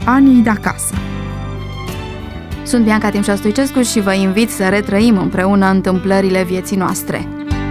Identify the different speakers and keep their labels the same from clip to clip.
Speaker 1: Anii de acasă. Sunt Bianca Timșa Stoicescu și vă invit să retrăim împreună întâmplările vieții noastre.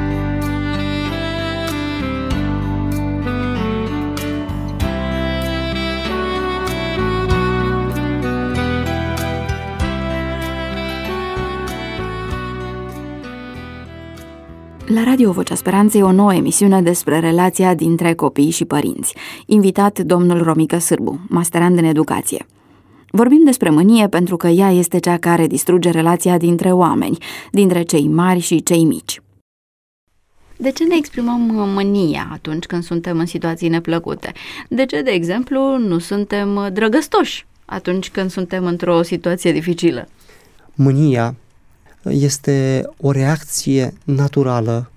Speaker 1: La Radio Vocea Speranței, o nouă emisiune despre relația dintre copii și părinți. Invitat domnul Romică Sârbu, masterand în educație. Vorbim despre mânie pentru că ea este cea care distruge relația dintre oameni, dintre cei mari și cei mici. De ce ne exprimăm mânia atunci când suntem în situații neplăcute? De ce, de exemplu, nu suntem drăgăstoși atunci când suntem într-o situație dificilă?
Speaker 2: Mânia este o reacție naturală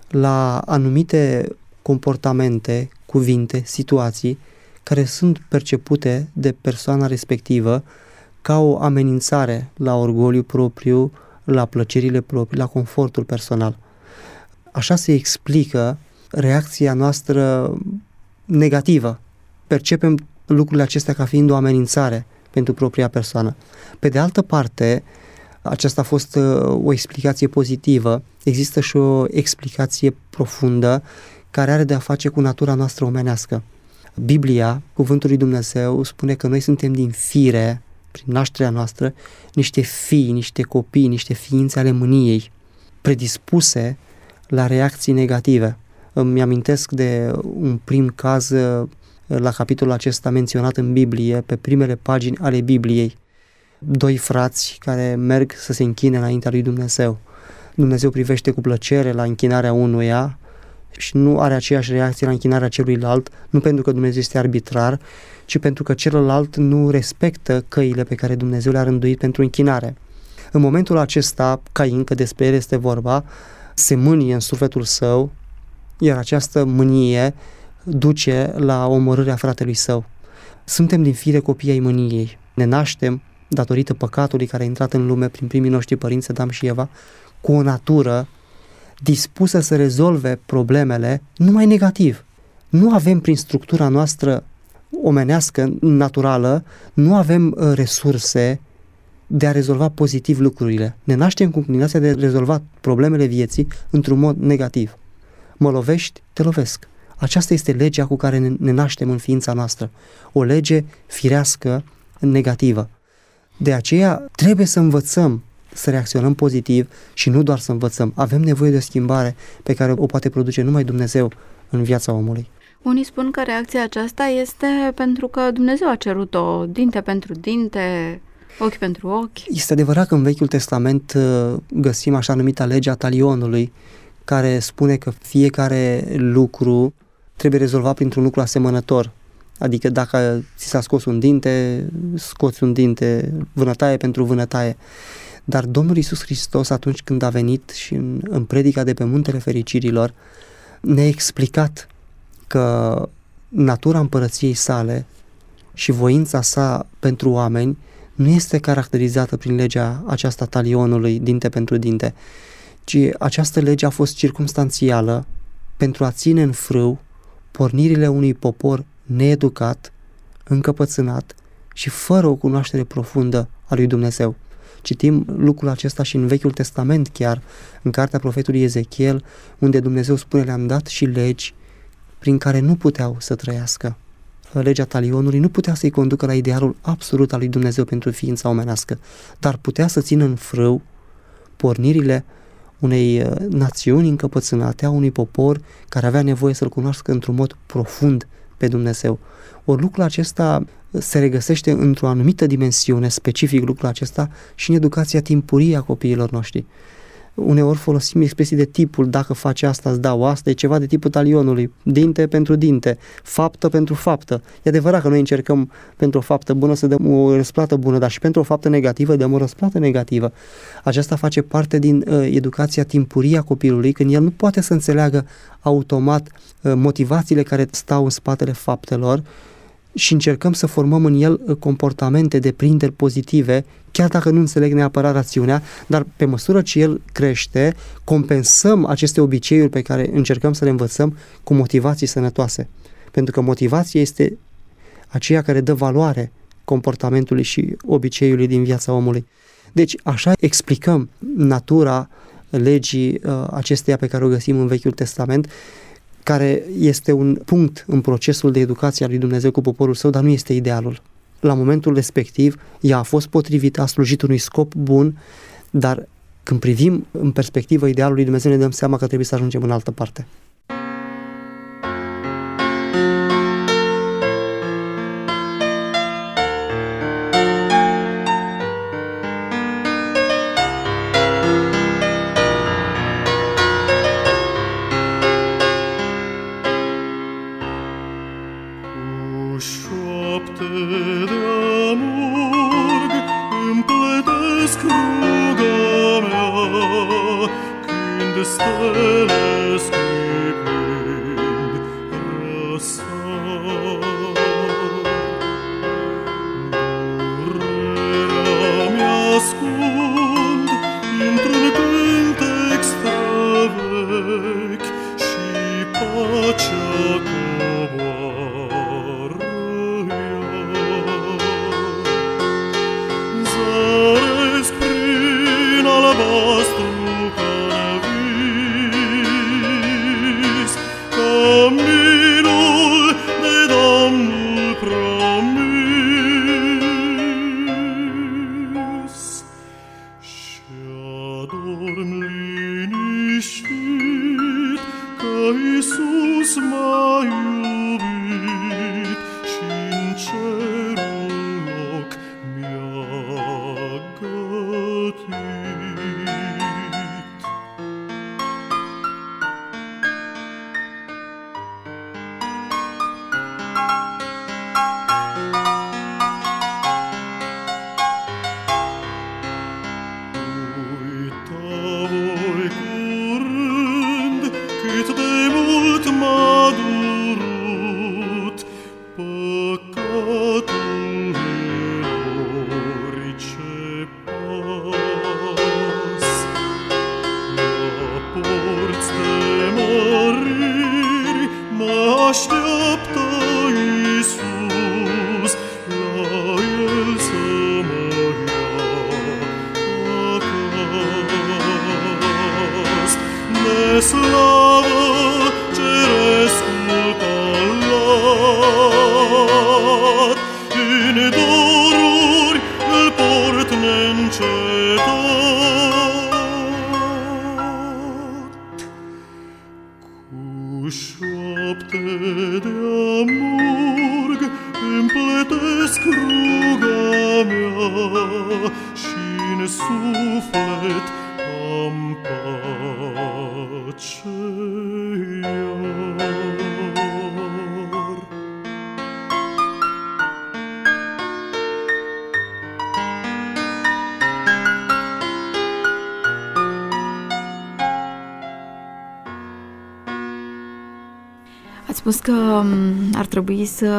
Speaker 2: la anumite comportamente, cuvinte, situații care sunt percepute de persoana respectivă ca o amenințare la orgoliu propriu, la plăcerile proprii, la confortul personal. Așa se explică reacția noastră negativă. Percepem lucrurile acestea ca fiind o amenințare pentru propria persoană. Pe de altă parte, aceasta a fost o explicație pozitivă. Există și o explicație profundă care are de-a face cu natura noastră omenească. Biblia, cuvântul lui Dumnezeu, spune că noi suntem din fire, prin nașterea noastră, niște fii, niște copii, niște ființe ale mâniei, predispuse la reacții negative. Îmi amintesc de un prim caz la capitolul acesta menționat în Biblie, pe primele pagini ale Bibliei. Doi frați care merg să se închine înaintea lui Dumnezeu. Dumnezeu privește cu plăcere la închinarea unuia și nu are aceeași reacție la închinarea celuilalt, nu pentru că Dumnezeu este arbitrar, ci pentru că celălalt nu respectă căile pe care Dumnezeu le-a rânduit pentru închinare. În momentul acesta, Cain, că despre el este vorba, se mânie în sufletul său, iar această mânie duce la omorârea fratelui său. Suntem din fire copii ai mâniei. Ne naștem datorită păcatului care a intrat în lume prin primii noștri părinți, Adam și Eva, cu o natură dispusă să rezolve problemele numai negativ. Nu avem prin structura noastră omenească, naturală, nu avem resurse de a rezolva pozitiv lucrurile. Ne naștem cu inclinația de a rezolva problemele vieții într-un mod negativ. Mă lovești, te lovesc. Aceasta este legea cu care ne naștem în ființa noastră. O lege firească negativă. De aceea trebuie să învățăm să reacționăm pozitiv și nu doar să învățăm. Avem nevoie de o schimbare pe care o poate produce numai Dumnezeu în viața omului.
Speaker 1: Unii spun că reacția aceasta este pentru că Dumnezeu a cerut-o, dinte pentru dinte, ochi pentru ochi.
Speaker 2: Este adevărat că în Vechiul Testament găsim așa numita legea talionului, care spune că fiecare lucru trebuie rezolvat printr-un lucru asemănător. Adică dacă ți s-a scos un dinte, scoți un dinte, vânătaie pentru vânătaie. Dar Domnul Iisus Hristos, atunci când a venit și în predica de pe Muntele Fericirilor, ne-a explicat că natura împărăției sale și voința sa pentru oameni nu este caracterizată prin legea aceasta talionului, dinte pentru dinte, ci această lege a fost circumstanțială pentru a ține în frâu pornirile unui popor needucat, încăpățânat și fără o cunoaștere profundă a lui Dumnezeu. Citim lucrul acesta și în Vechiul Testament chiar, în cartea profetului Ezechiel, unde Dumnezeu spune: le-am dat și legi prin care nu puteau să trăiască. Legea talionului nu putea să-i conducă la idealul absolut al lui Dumnezeu pentru ființa omenească, dar putea să țină în frâu pornirile unei națiuni încăpățânate, a unui popor care avea nevoie să-L cunoască într-un mod profund pe Dumnezeu. Ori lucrul acesta se regăsește într-o anumită dimensiune, specific lucrul acesta, și în educația timpurie a copiilor noștri. Uneori folosim expresii de tipul: dacă faci asta, îți dau asta, e ceva de tipul talionului, dinte pentru dinte, faptă pentru faptă. E adevărat că noi încercăm pentru o faptă bună să dăm o răsplată bună, dar și pentru o faptă negativă dăm o răsplată negativă. Aceasta face parte din educația timpurie a copilului, când el nu poate să înțeleagă automat motivațiile care stau în spatele faptelor, și încercăm să formăm în el comportamente de prinderi pozitive, chiar dacă nu înțeleg neapărat rațiunea, dar pe măsură ce el crește, compensăm aceste obiceiuri pe care încercăm să le învățăm cu motivații sănătoase. Pentru că motivația este aceea care dă valoare comportamentului și obiceiului din viața omului. Deci așa explicăm natura legii acesteia pe care o găsim în Vechiul Testament, care este un punct în procesul de educație a lui Dumnezeu cu poporul său, dar nu este idealul. La momentul respectiv, ea a fost potrivită, a slujit unui scop bun, dar când privim în perspectivă idealul lui Dumnezeu, ne dăm seama că trebuie să ajungem în altă parte.
Speaker 1: Ați spus că ar trebui să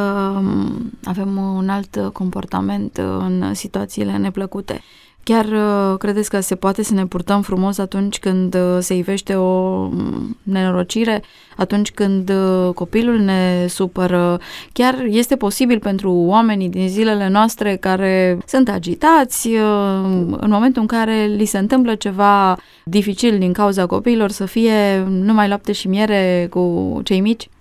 Speaker 1: avem un alt comportament în situațiile neplăcute. Chiar credeți că se poate să ne purtăm frumos atunci când se ivește o nenorocire, atunci când copilul ne supără? Chiar este posibil pentru oamenii din zilele noastre care sunt agitați, în momentul în care li se întâmplă ceva dificil din cauza copiilor, să fie numai lapte și miere cu cei mici?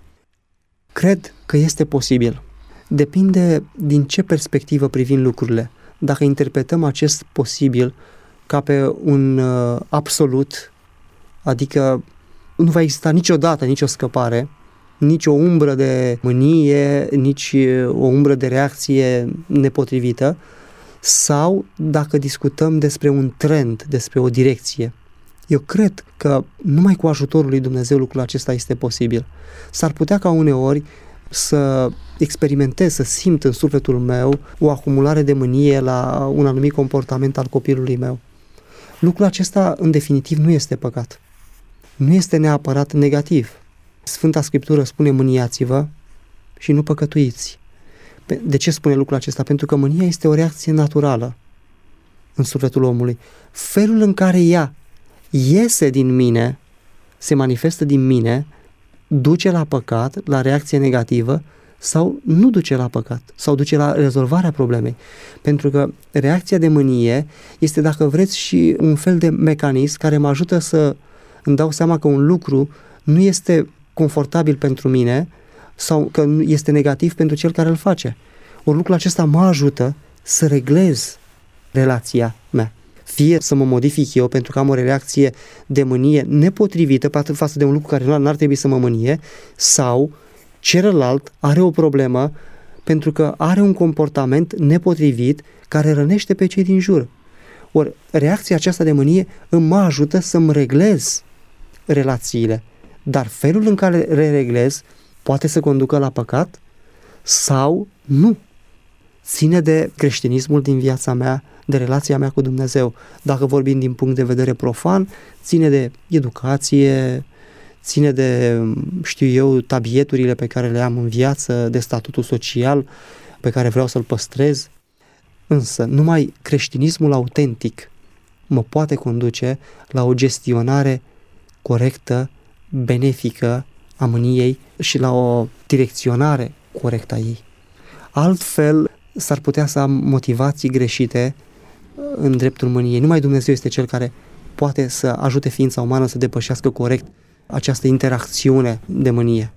Speaker 2: Cred că este posibil. Depinde din ce perspectivă privim lucrurile. Dacă interpretăm acest posibil ca pe un absolut, adică nu va exista niciodată nicio scăpare, nici o umbră de mânie, nici o umbră de reacție nepotrivită, sau dacă discutăm despre un trend, despre o direcție. Eu cred că numai cu ajutorul lui Dumnezeu lucrul acesta este posibil. S-ar putea ca uneori să experimentez, să simt în sufletul meu o acumulare de mânie la un anumit comportament al copilului meu. Lucrul acesta, în definitiv, nu este păcat. Nu este neapărat negativ. Sfânta Scriptură spune: mâniați-vă și nu păcătuiți. De ce spune lucrul acesta? Pentru că mânia este o reacție naturală în sufletul omului. Felul în care ea iese din mine, se manifestă din mine, duce la păcat, la reacție negativă, sau nu duce la păcat, sau duce la rezolvarea problemei. Pentru că reacția de mânie este, dacă vreți, și un fel de mecanism care mă ajută să îmi dau seama că un lucru nu este confortabil pentru mine sau că este negativ pentru cel care îl face. Ori lucrul acesta mă ajută să reglez relația mea. Fie să mă modific eu pentru că am o reacție de mânie nepotrivită față de un lucru care n-ar trebui să mă mânie, sau celălalt are o problemă pentru că are un comportament nepotrivit care rănește pe cei din jur. Ori reacția aceasta de mânie mă ajută să-mi reglez relațiile, dar felul în care le reglez poate să conducă la păcat sau nu. Ține de creștinismul din viața mea, de relația mea cu Dumnezeu. Dacă vorbim din punct de vedere profan, ține de educație, ține de, tabieturile pe care le am în viață, de statutul social pe care vreau să-l păstrez. Însă, numai creștinismul autentic mă poate conduce la o gestionare corectă, benefică a mâniei și la o direcționare corectă a ei. Altfel, s-ar putea să am motivații greșite în dreptul mâniei. Numai Dumnezeu este Cel care poate să ajute ființa umană să depășească corect această interacțiune de mânie.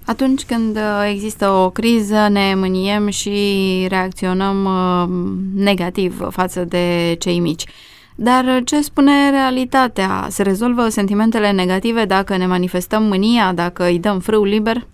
Speaker 1: Atunci când există o criză, ne mâniem și reacționăm negativ față de cei mici. Dar ce spune realitatea? Se rezolvă sentimentele negative dacă ne manifestăm mânia, dacă îi dăm frâu liber?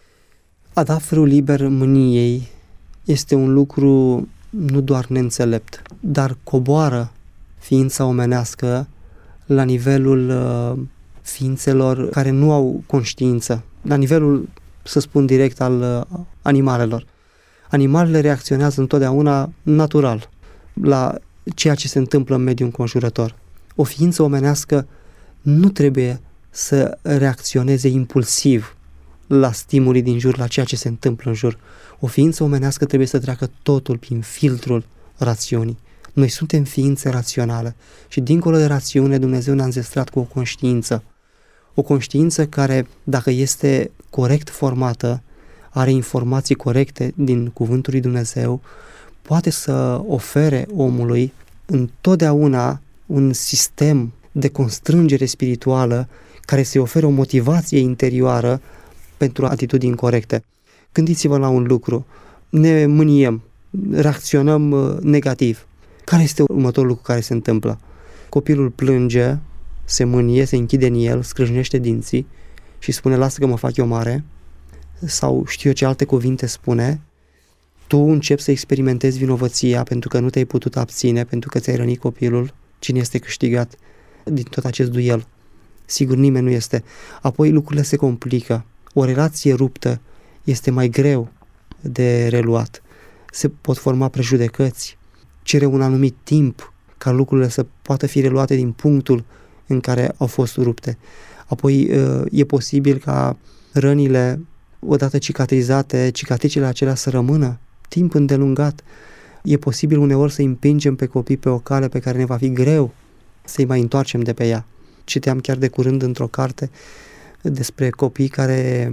Speaker 2: A da frâu liber mâniei este un lucru nu doar neînțelept, dar coboară ființa omenească la nivelul ființelor care nu au conștiință, la nivelul, să spun direct, al animalelor. Animalele reacționează întotdeauna natural la ceea ce se întâmplă în mediul înconjurător. O ființă omenească nu trebuie să reacționeze impulsiv la stimulii din jur, la ceea ce se întâmplă în jur. O ființă omenească trebuie să treacă totul prin filtrul rațiunii. Noi suntem ființe raționale și dincolo de rațiune Dumnezeu ne-a înzestrat cu o conștiință. O conștiință care, dacă este corect formată, are informații corecte din cuvântul lui Dumnezeu, poate să ofere omului întotdeauna un sistem de constrângere spirituală care să-i ofere o motivație interioară pentru atitudini corecte. Gândiți-vă la un lucru, ne mâniem, reacționăm negativ. Care este următorul lucru care se întâmplă? Copilul plânge, se mânie, se închide în el, scrâșnește dinții și spune, lasă că mă fac eu mare, sau știu eu ce alte cuvinte spune. Tu începi să experimentezi vinovăția pentru că nu te-ai putut abține, pentru că ți-ai rănit copilul. Cine este câștigat din tot acest duel? Sigur, nimeni nu este. Apoi lucrurile se complică. O relație ruptă este mai greu de reluat. Se pot forma prejudecăți. Cere un anumit timp ca lucrurile să poată fi reluate din punctul în care au fost rupte. Apoi e posibil ca rănile, odată cicatrizate, cicatricele acelea să rămână timp îndelungat. E posibil uneori să împingem pe copii pe o cale pe care ne va fi greu să-i mai întoarcem de pe ea. Citeam chiar de curând într-o carte despre copii care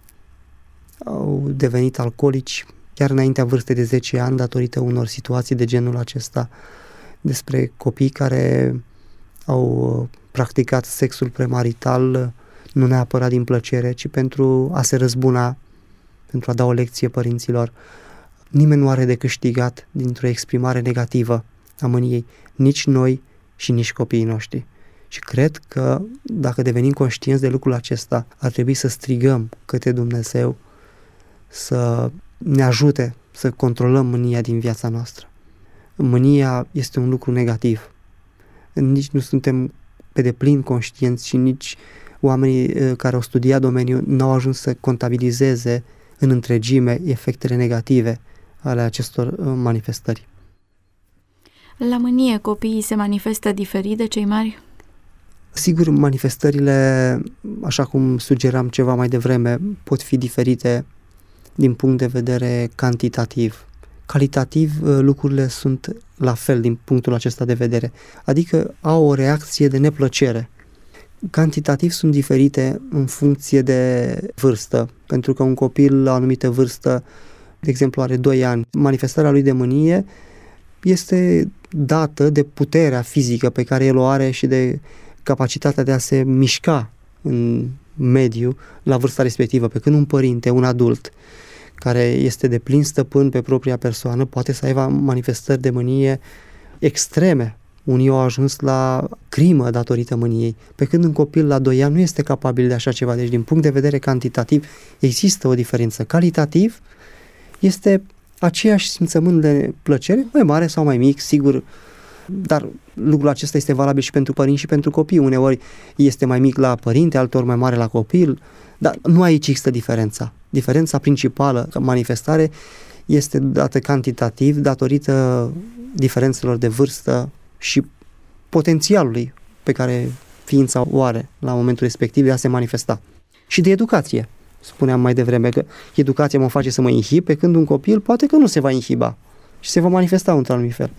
Speaker 2: au devenit alcoolici chiar înaintea vârstei de 10 ani datorită unor situații de genul acesta, despre copii care au practicat sexul premarital nu neapărat din plăcere, ci pentru a se răzbuna, pentru a da o lecție părinților. Nimeni nu are de câștigat dintr-o exprimare negativă a mâniei, nici noi și nici copiii noștri. Și cred că dacă devenim conștienți de lucrul acesta, ar trebui să strigăm către Dumnezeu să ne ajute să controlăm mânia din viața noastră. Mânia este un lucru negativ. Nici nu suntem pe deplin conștienți și nici oamenii care au studiat domeniul n-au ajuns să contabilizeze în întregime efectele negative ale acestor manifestări.
Speaker 1: La mânie copiii se manifestă diferit de cei mari?
Speaker 2: Sigur, manifestările, așa cum sugeram ceva mai devreme, pot fi diferite din punct de vedere cantitativ. Calitativ, lucrurile sunt la fel din punctul acesta de vedere, adică au o reacție de neplăcere. Cantitativ sunt diferite în funcție de vârstă, pentru că un copil la o anumită vârstă, de exemplu, are 2 ani, manifestarea lui de mânie este dată de puterea fizică pe care el o are și de capacitatea de a se mișca în mediu la vârsta respectivă, pe când un părinte, un adult, care este de plin stăpân pe propria persoană, poate să aibă manifestări de mânie extreme. Unii au ajuns la crimă datorită mâniei, pe când un copil la 2 ani nu este capabil de așa ceva. Deci, din punct de vedere cantitativ, există o diferență. Calitativ este aceeași simțământ de plăcere, mai mare sau mai mic, sigur, dar lucrul acesta este valabil și pentru părinți și pentru copii. Uneori este mai mic la părinte, alteori mai mare la copil, dar nu aici există diferența. Diferența principală, manifestare, este dată cantitativ datorită diferențelor de vârstă și potențialului pe care ființa o are la momentul respectiv de a se manifesta. Și de educație. Spuneam mai devreme că educația mă face să mă inhib, pe când un copil poate că nu se va inhiba și se va manifesta într-un anumit fel.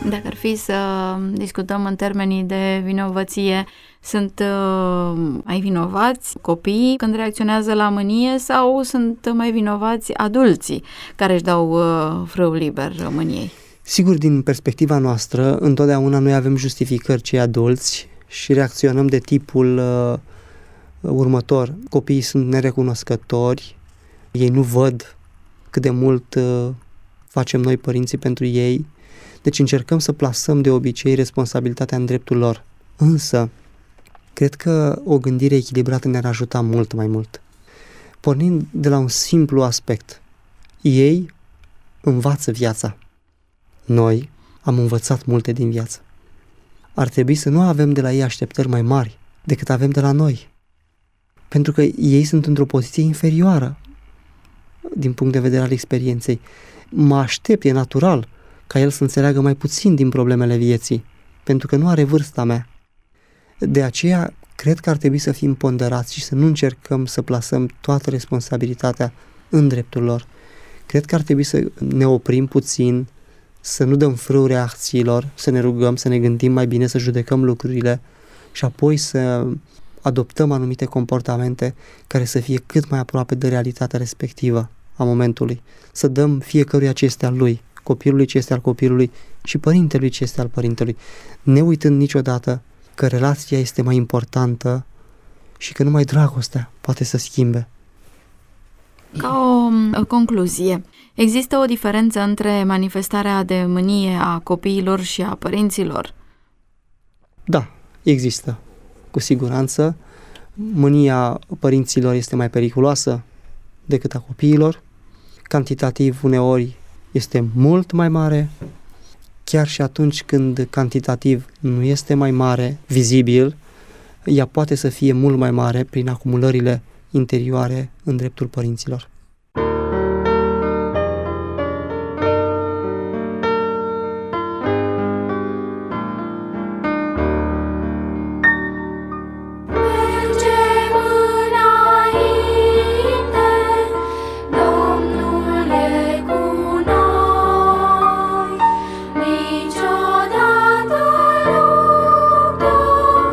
Speaker 1: Dacă ar fi să discutăm în termenii de vinovăție, sunt mai vinovați copiii când reacționează la mânie sau sunt mai vinovați adulții care își dau frâu liber mâniei?
Speaker 2: Sigur, din perspectiva noastră, întotdeauna noi avem justificări cei adulți și reacționăm de tipul următor. Copiii sunt nerecunoscători, ei nu văd cât de mult facem noi părinții pentru ei, deci încercăm să plasăm de obicei responsabilitatea în dreptul lor. Însă, cred că o gândire echilibrată ne-ar ajuta mult mai mult. Pornind de la un simplu aspect, ei învață viața. Noi am învățat multe din viață. Ar trebui să nu avem de la ei așteptări mai mari decât avem de la noi. Pentru că ei sunt într-o poziție inferioară din punct de vedere al experienței. Mă aștept, e natural, ca el să înțeleagă mai puțin din problemele vieții, pentru că nu are vârsta mea. De aceea, cred că ar trebui să fim ponderați și să nu încercăm să plasăm toată responsabilitatea în dreptul lor. Cred că ar trebui să ne oprim puțin, să nu dăm frâu reacțiilor, să ne rugăm, să ne gândim mai bine, să judecăm lucrurile și apoi să adoptăm anumite comportamente care să fie cât mai aproape de realitatea respectivă a momentului. Să dăm fiecăruia ce este al lui, copilului ce este al copilului și părintelui ce este al părintelui, ne uitând niciodată că relația este mai importantă și că numai dragostea poate să schimbe.
Speaker 1: Ca o concluzie, există o diferență între manifestarea de mânie a copiilor și a părinților?
Speaker 2: Da, există. Cu siguranță, mânia părinților este mai periculoasă decât a copiilor. Cantitativ, uneori, este mult mai mare. Chiar și atunci când cantitativ nu este mai mare, vizibil, ea poate să fie mult mai mare prin acumulările interioare în dreptul părinților.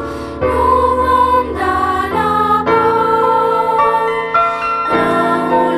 Speaker 3: Raul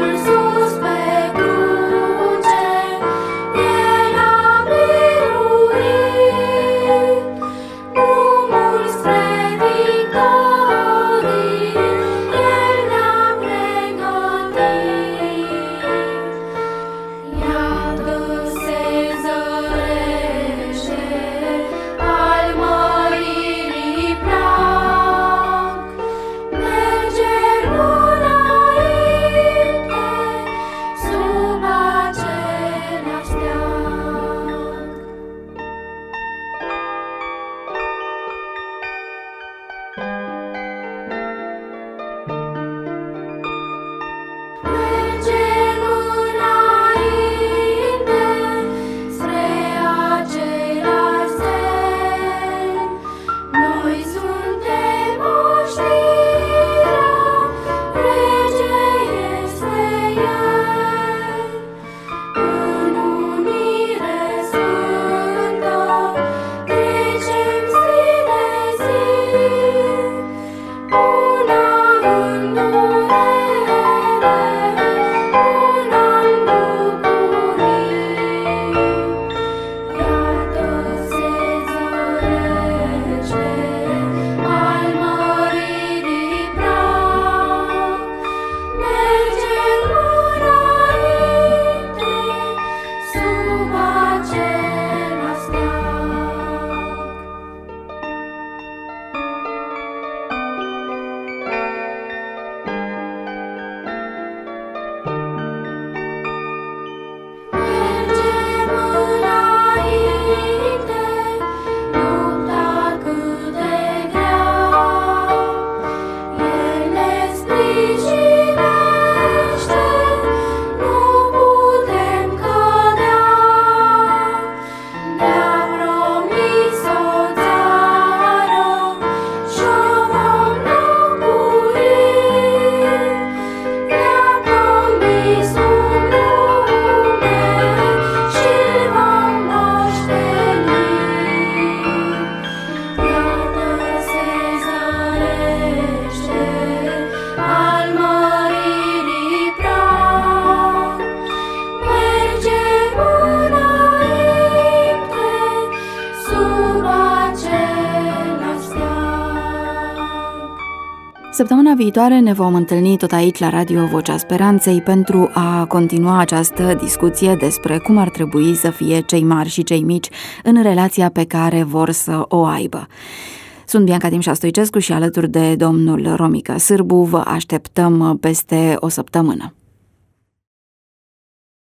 Speaker 1: Săptămâna viitoare ne vom întâlni tot aici la Radio Vocea Speranței pentru a continua această discuție despre cum ar trebui să fie cei mari și cei mici în relația pe care vor să o aibă. Sunt Bianca Timșa Stoicescu și alături de domnul Romica Sârbu vă așteptăm peste o săptămână.